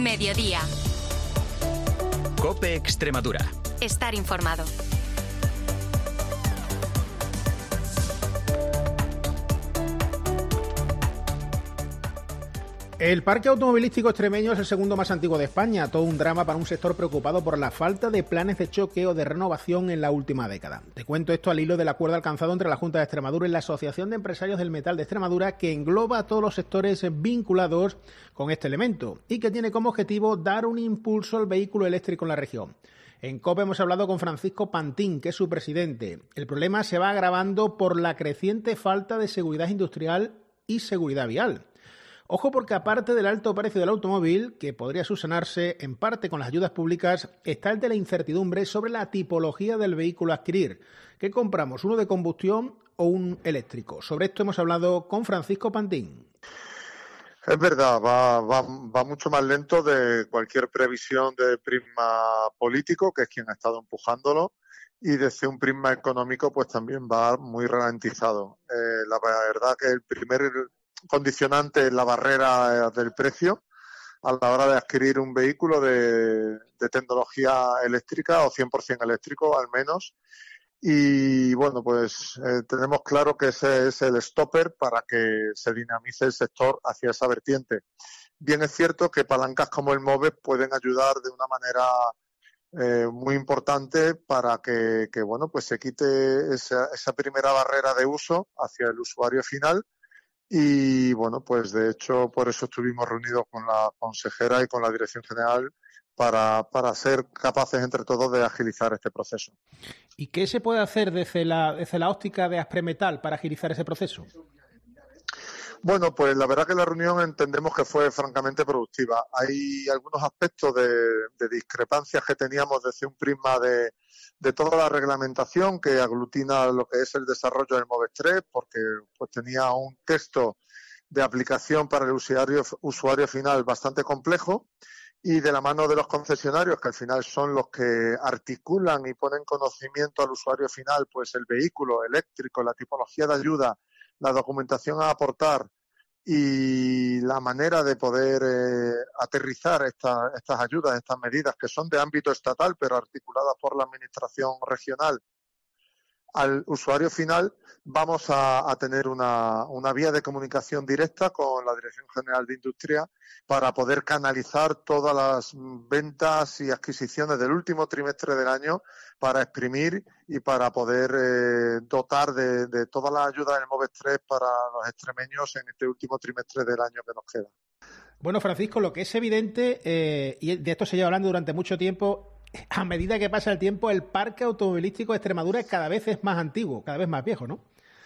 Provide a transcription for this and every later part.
Mediodía. COPE Extremadura. Estar informado. El parque automovilístico extremeño es el segundo más antiguo de España, todo un drama para un sector preocupado por la falta de planes de choque o de renovación en la última década. Te cuento esto al hilo del acuerdo alcanzado entre la Junta de Extremadura y la Asociación de Empresarios del Metal de Extremadura, que engloba a todos los sectores vinculados con este elemento y que tiene como objetivo dar un impulso al vehículo eléctrico en la región. En COPE hemos hablado con Francisco Pantín, que es su presidente. El problema se va agravando por la creciente falta de seguridad industrial y seguridad vial. Ojo, porque aparte del alto precio del automóvil, que podría subsanarse en parte con las ayudas públicas, está el de la incertidumbre sobre la tipología del vehículo a adquirir. ¿Qué compramos, uno de combustión o un eléctrico? Sobre esto hemos hablado con Francisco Pantín. Es verdad, va mucho más lento de cualquier previsión de prisma político, que es quien ha estado empujándolo, y desde un prisma económico pues también va muy ralentizado. La verdad que el primer condicionante es la barrera del precio a la hora de adquirir un vehículo de tecnología eléctrica o 100% eléctrico al menos. Y bueno, pues tenemos claro que ese es el stopper para que se dinamice el sector hacia esa vertiente. Bien es cierto que palancas como el MOVES pueden ayudar de una manera muy importante para que bueno, pues se quite esa primera barrera de uso hacia el usuario final. Y bueno, pues de hecho por eso estuvimos reunidos con la consejera y con la Dirección General para ser capaces entre todos de agilizar este proceso. ¿Y qué se puede hacer desde la óptica de Aspremetal para agilizar ese proceso? Bueno, pues la verdad que la reunión entendemos que fue francamente productiva. Hay algunos aspectos de discrepancias que teníamos desde un prisma de toda la reglamentación que aglutina lo que es el desarrollo del MOVES 3, porque pues tenía un texto de aplicación para el usuario final bastante complejo, y de la mano de los concesionarios, que al final son los que articulan y ponen conocimiento al usuario final, pues el vehículo eléctrico, la tipología de ayuda, la documentación a aportar y la manera de poder aterrizar estas ayudas, estas medidas que son de ámbito estatal pero articuladas por la administración regional al usuario final, vamos a tener una vía de comunicación directa con la Dirección General de Industria para poder canalizar todas las ventas y adquisiciones del último trimestre del año para exprimir y para poder dotar de toda la ayuda del MOVES 3 para los extremeños en este último trimestre del año que nos queda. Bueno, Francisco, lo que es evidente, y de esto se lleva hablando durante mucho tiempo, a medida que pasa el tiempo, el parque automovilístico de Extremadura cada vez es más antiguo, cada vez más viejo, ¿no?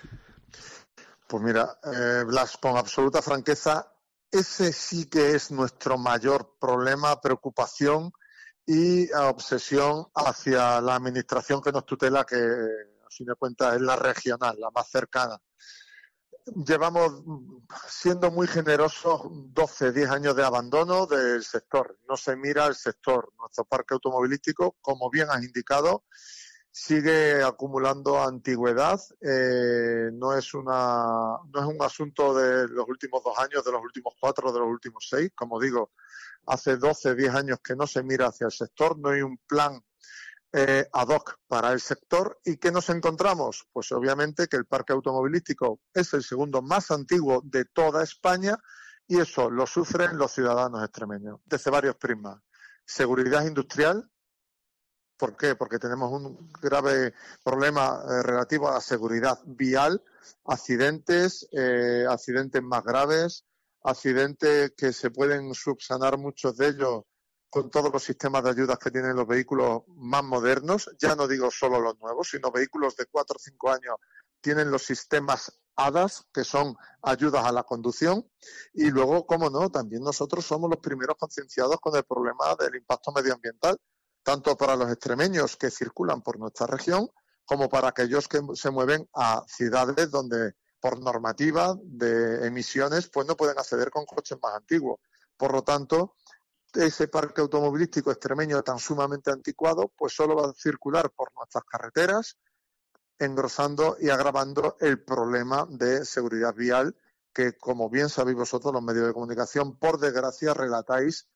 Pues mira, Blas, con absoluta franqueza, ese sí que es nuestro mayor problema, preocupación y obsesión hacia la administración que nos tutela, que a fin de cuentas es la regional, la más cercana. Llevamos, siendo muy generosos, 10 años de abandono del sector. No se mira el sector. Nuestro parque automovilístico, como bien has indicado, sigue acumulando antigüedad. No es un asunto de los últimos 2 años, de los últimos 4, de los últimos 6. Como digo, hace 10 años que no se mira hacia el sector. No hay un plan ad hoc para el sector. ¿Y qué nos encontramos? Pues obviamente que el parque automovilístico es el segundo más antiguo de toda España y eso lo sufren los ciudadanos extremeños desde varios prismas. Seguridad industrial. ¿Por qué? Porque tenemos un grave problema relativo a la seguridad vial, accidentes más graves, accidentes que se pueden subsanar muchos de ellos con todos los sistemas de ayudas que tienen los vehículos más modernos. Ya no digo solo los nuevos, sino vehículos de 4 o 5 años tienen los sistemas ADAS, que son ayudas a la conducción. Y luego, cómo no, también nosotros somos los primeros concienciados con el problema del impacto medioambiental, tanto para los extremeños que circulan por nuestra región, como para aquellos que se mueven a ciudades donde, por normativa de emisiones, pues no pueden acceder con coches más antiguos. Por lo tanto, ese parque automovilístico extremeño tan sumamente anticuado, pues solo va a circular por nuestras carreteras, engrosando y agravando el problema de seguridad vial que, como bien sabéis vosotros, los medios de comunicación, por desgracia, relatáis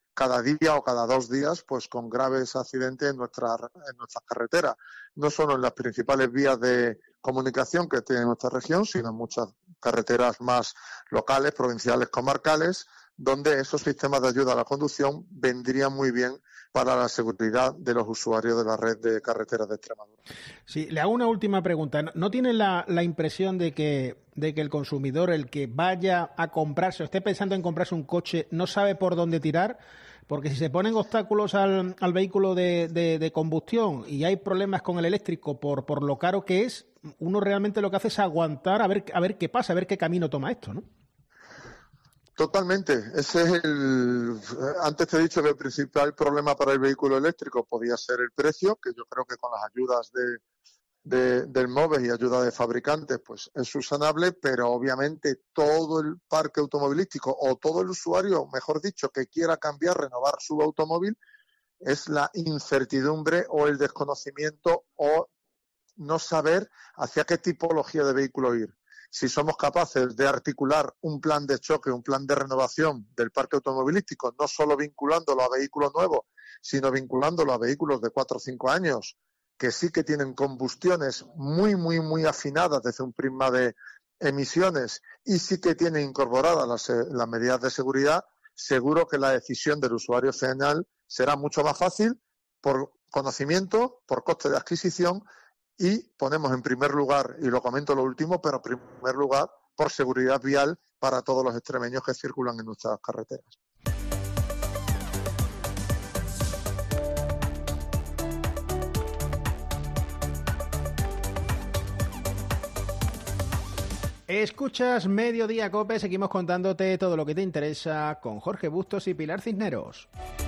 cada día o cada 2 días, pues con graves accidentes en nuestras carreteras, no solo en las principales vías de comunicación que tiene nuestra región, sino en muchas carreteras más locales, provinciales, comarcales, donde esos sistemas de ayuda a la conducción vendrían muy bien para la seguridad de los usuarios de la red de carreteras de Extremadura. Sí, le hago una última pregunta. ¿No tiene la impresión de que el consumidor, el que vaya a comprarse o esté pensando en comprarse un coche, no sabe por dónde tirar? Porque si se ponen obstáculos al vehículo de combustión y hay problemas con el eléctrico por lo caro que es, uno realmente lo que hace es aguantar a ver qué pasa, a ver qué camino toma esto, ¿no? Totalmente. Ese es antes te he dicho que el principal problema para el vehículo eléctrico podía ser el precio, que yo creo que con las ayudas del MOVES y ayuda de fabricantes, pues es subsanable, pero obviamente todo el parque automovilístico o todo el usuario, mejor dicho, que quiera cambiar, renovar su automóvil, es la incertidumbre o el desconocimiento o no saber hacia qué tipología de vehículo ir. Si somos capaces de articular un plan de choque, un plan de renovación del parque automovilístico, no solo vinculándolo a vehículos nuevos, sino vinculándolo a vehículos de 4 o 5 años, que sí que tienen combustiones muy, muy, muy afinadas desde un prisma de emisiones y sí que tienen incorporadas las medidas de seguridad, seguro que la decisión del usuario final será mucho más fácil por conocimiento, por coste de adquisición, y ponemos en primer lugar, y lo comento lo último, pero en primer lugar, por seguridad vial para todos los extremeños que circulan en nuestras carreteras. Escuchas Mediodía COPE, seguimos contándote todo lo que te interesa con Jorge Bustos y Pilar Cisneros.